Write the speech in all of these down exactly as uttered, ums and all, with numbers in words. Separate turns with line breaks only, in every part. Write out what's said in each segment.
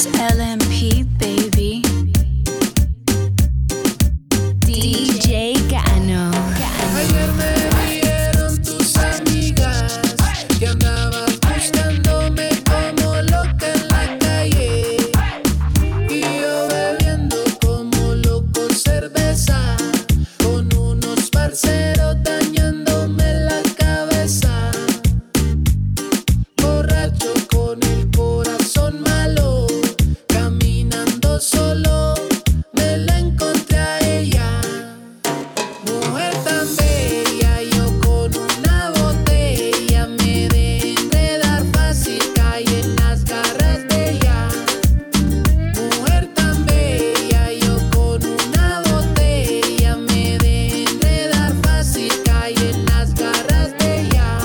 L M P, baby. D J Gano.
Ayer me vieron tus amigas que andabas buscándome como loca en la calle, y yo bebiendo como loco cerveza con unos parceros dañándome la cabeza. Borracho con el corazón malo, caminando solo, me la encontré a ella. Mujer tan bella, yo con una botella me dejé enredar fácil, caí en las garras de ella. Mujer tan bella, yo con una botella me dejé enredar fácil, caí en las garras de ella.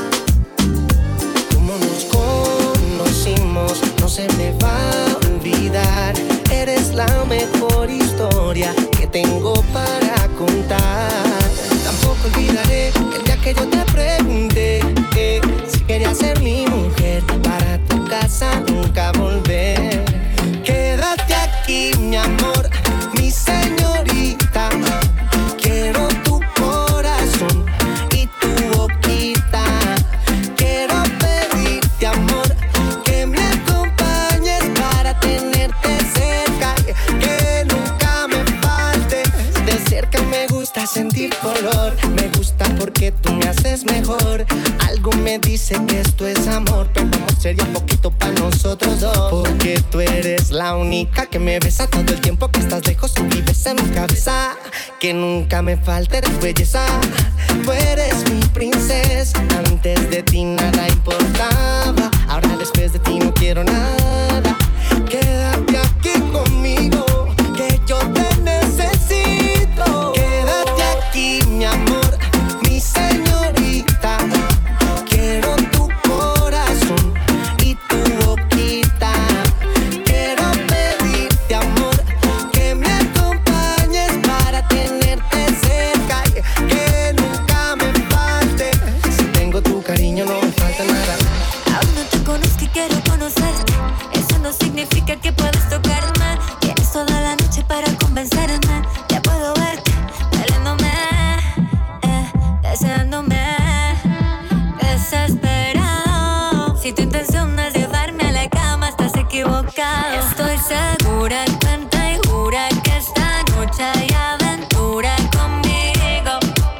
Como nos conocimos, no se me va a olvidar. Eres la mejor historia que tengo para contar. Tampoco olvidaré el día que yo te pregunté eh, si querías ser mi mujer, para tu casa nunca volver. Quédate aquí, mi amor, mi señorita. Quiero tu corazón y tu boquita. Quiero pedirte, amor, que me acompañes para tenerte cerca, que nunca me falte. De cerca me gusta sentir color, me gusta porque tú me haces mejor. Algo me dice que esto es amor, pero vamos sería un poquito para nosotros dos. Porque tú eres la única que me besa todo el tiempo que estás lejos y vives en mi cabeza. Que nunca me falte tu belleza. Tú eres mi princesa, antes de ti nada importaba. Ahora después de ti no quiero nada. Quédate aquí conmigo, que yo te necesito. Quédate aquí, mi amor, mi señorita. Quiero tu corazón y tu boquita. Quiero pedirte, amor, que me acompañes para tenerte cerca, que nunca me falte. Si tengo tu cariño no me falta nada.
Aún no te conozco y quiero conocerte. Eso no significa que puedas tocarme. Tienes toda la noche para convencerme. Ya puedo verte bailando,me eh, deseándome, desesperado. Si tu intención es llevarme a la cama, estás equivocado. Estoy segura, cuenta y jura que esta noche hay aventura conmigo,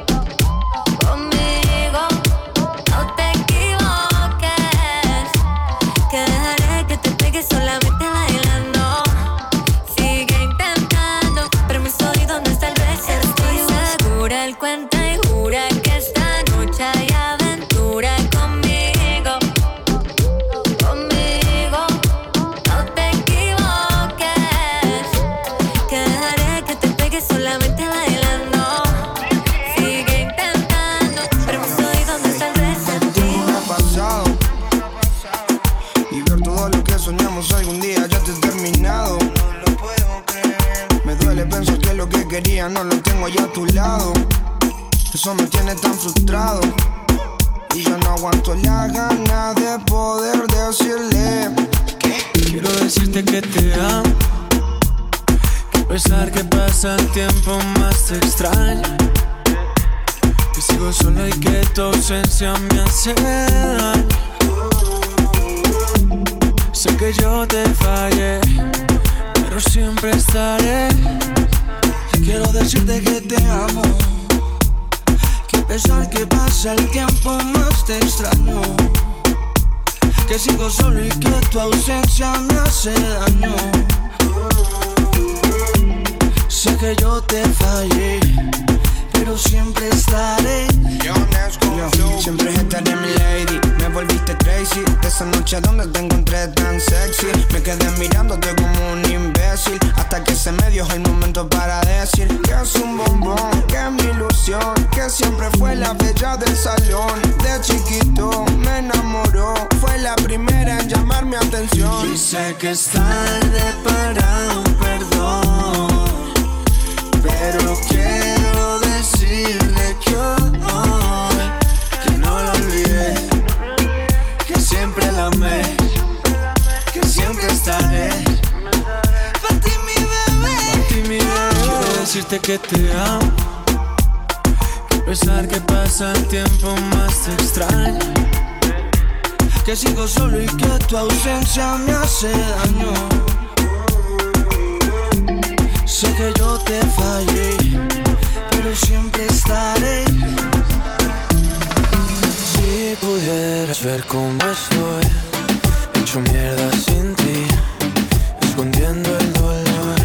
conmigo. No te equivoques, que dejaré que te pegues solamente bailando. Sigue intentando, pero mis oídos no está el beso. Estoy segura, él cuenta y jura que esta noche hay aventura conmigo, conmigo. No te equivoques, que dejaré que te pegues solamente bailando. Sigue intentando, pero mis oídos no está el beso.
Me ha pasado y ver todo lo que soñamos algún día ya te he terminado. No lo puedo creer. Me duele pensar que lo que quería no lo tengo ya a tu lado. Eso me tiene tan frustrado y yo no aguanto la gana de poder decirle que
quiero decirte que te amo, que a pesar que pasa el tiempo más te extraño, que sigo solo y que tu ausencia me hace daño. Sé que yo te fallé, pero siempre estaré. Y quiero decirte que te amo, que a pesar que pasa el tiempo más te extraño, que sigo solo y que tu ausencia me hace daño. Sé que yo te fallé, pero siempre estaré.
Yo, siempre estaré mi lady. Me volviste crazy esa noche donde te encontré tan sexy. Me quedé mirándote como un imbécil hasta que se me dio el momento para decir que es un bombón, que es mi ilusión, que siempre fue la bella del salón. De chiquito me enamoró, fue la primera en llamar mi atención.
Y sé que es tarde para un perdón, pero quiero decirle que hoy, que no lo olvidé, que siempre la amé, que siempre estaré. decirte que te amo. Que a pesar que pasa el tiempo más te extraño. Que sigo solo y que tu ausencia me hace daño. Sé que yo te fallé, pero siempre estaré. Si pudieras ver cómo estoy, hecho mierda sin ti, escondiendo el dolor.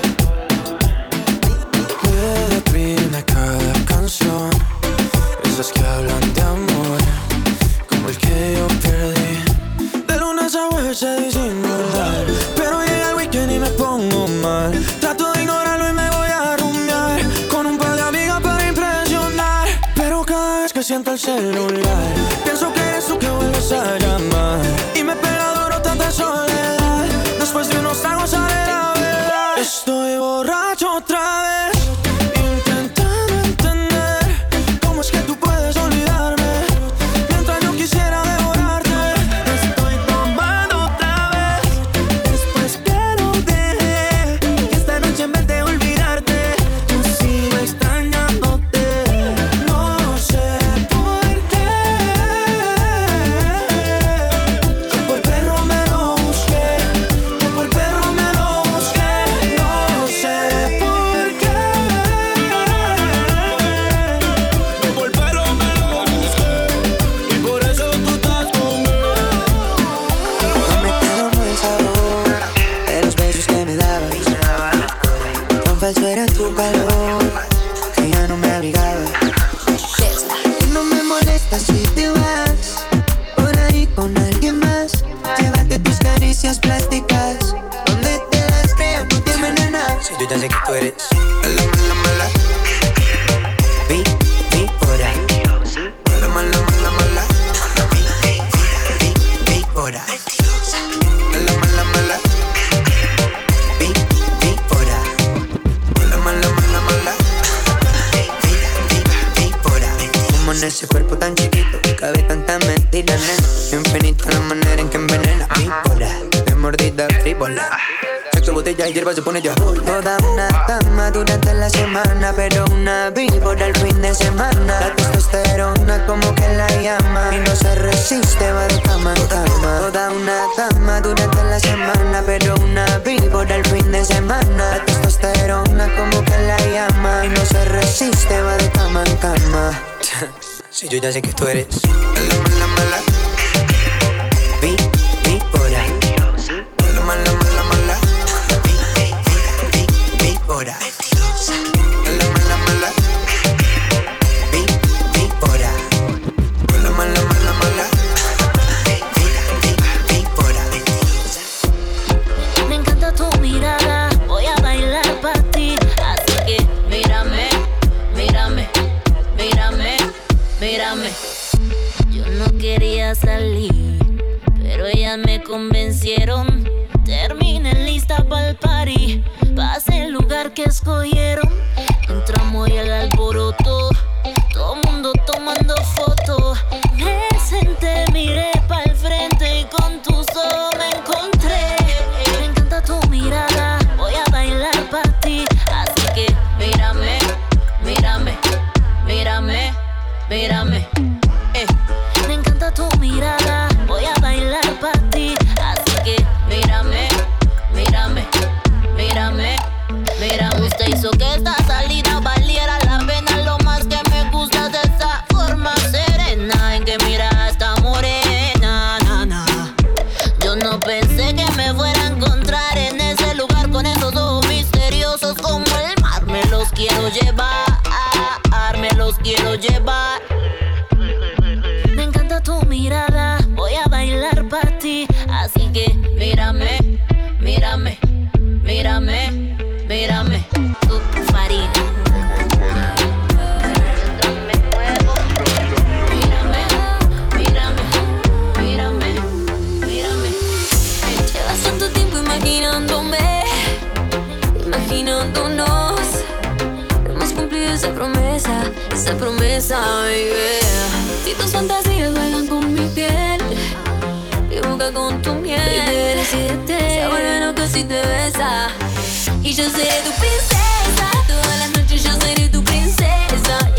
Me deprime cada canción, esas que hablan de amor, como el que yo perdí. De lunes a jueves se disimular, pero llega el weekend y me pongo mal. Trato de ignorarlo y me voy a rumbear con un par de amigas para impresionar. Pero cada vez que siento el celular, pienso que eres tú que vuelves a llamar. Y me pega duro tanta soledad. Después de unos tragos sale la verdad. Estoy borracho otra vez, intentando entender cómo es que tú puedes olvidarme mientras yo quisiera devorarte. Estoy tomando otra vez, después que lo dejé, y esta noche en vez de olvidarte yo sigo extrañándote. No sé por qué, yo por perro me lo busqué, yo por perro me lo busqué. No sé por qué, yo por perro me lo busqué, y por eso tú estás conmigo.
No me quedó el sabor de los besos que me dabas. Tan falso era tu calor que ya no me abrigaba. Y no me molesta si te vas por ahí con alguien más. Llévate tus caricias plásticas, donde te las creas, no te envenenas. Si yo ya sé que tú eres mala, mala, mala, vi, vi por ahí. Mala, mala, mala, mala, vi, vi, vi, vi por ahí. Mala, mala, mala, vi, vi por ahí. Mala, mala, mala, mala, vi, vi, vi, vi por ahí. Como en ese cuerpo tan chiquito cabe tanta mentira, nena. Infinita la manera en que envenena. Víbora, de mordida frívola. Sexo, botella y hierba se pone ya. Toda una dama durante la semana, pero una víbora el fin de semana. La testosterona como que la llama y no se resiste, va de cama en cama. Toda una dama durante la semana, pero una víbora el fin de semana. La testosterona como que la llama y no se resiste, va de cama en cama. Si yo ya sé que tú eres mala, mala, mala, vi, vi por ahí. Mala, mala, mala, mala, vi, vi, vi, vi por ahí. Mala, mala, mala, vi, vi por ahí. Mala, mala, mala, mala, vi, vi, vi, vi por ahí.
Me encanta tu mirada, voy a bailar para ti. Así que mírame, mírame, mírame, mírame. Yo no quería salir, pero ellas me convencieron. Terminé lista pa'l party, pasé el lugar que escogieron. Entramos y el alboroto, todo mundo tomando fotos. Me senté, miré pa'l frente y con tus ojos me encontré. Me encanta tu mirada, voy a bailar para ti. Así que mírame, mírame, mírame, mírame. Eh. Me encanta tu mirada, voy a bailar para ti. Así que mírame, mírame, mírame, mírame. Usted hizo que esta salida valiera la pena. Lo más que me gusta de esa forma serena en que mira a esta morena, na, na. Yo no pensé que me fuera a encontrar en ese lugar con esos ojos misteriosos como el mar. Me los quiero llevar, me los quiero llevar. Me encanta tu mirada, voy a bailar para ti. Así que mírame, mírame, mírame, mírame. Tu farina. Me muevo. Mírame, mírame, mírame, mírame.
Llevas tanto tiempo imaginándome, imaginándonos. No hemos cumplido esa promesa, esa promesa, baby. Si tus fantasías bailan con mi piel, mi boca con tu miel, baby, decídete. Se vuelve loco si te besa. Y yo seré tu princesa todas las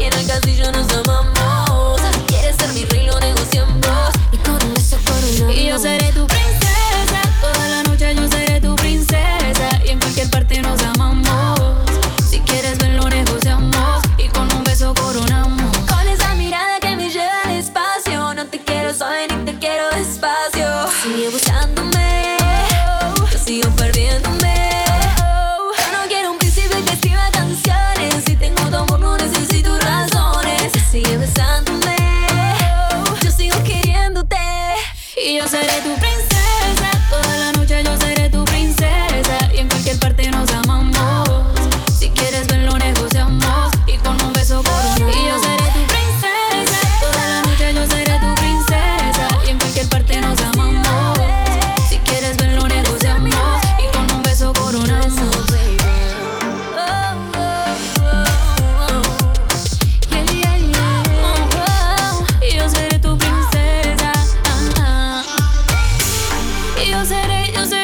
y en el castillo nos amamos. Quieres ser mi rey, lo negociamos y con un beso coronamos. Y yo seré tu princesa, toda la noche yo seré tu princesa y en cualquier parte nos amamos. Si quieres ven lo negociamos y con un beso coronamos. Con esa mirada que me lleva al espacio, no te quiero suave ni te quiero despacio. Sigue buscándome, yo sigo perdiéndome. Yo no quiero un príncipe que escriba canciones. Si tengo tu amor no necesito razones. Sigue besándome, yo sigo queriéndote. Y yo seré tu princesa, toda la noche yo seré tu princesa y en cualquier parte nos amamos. Si quieres ven lo negociamos y con un beso coronamos. Y yo seré tu princesa, toda la noche yo seré tu princesa y en cualquier parte nos amamos. Si quieres ven lo negociamos y con un beso coronamos. Y yo seré tu princesa. Y yo seré, yo seré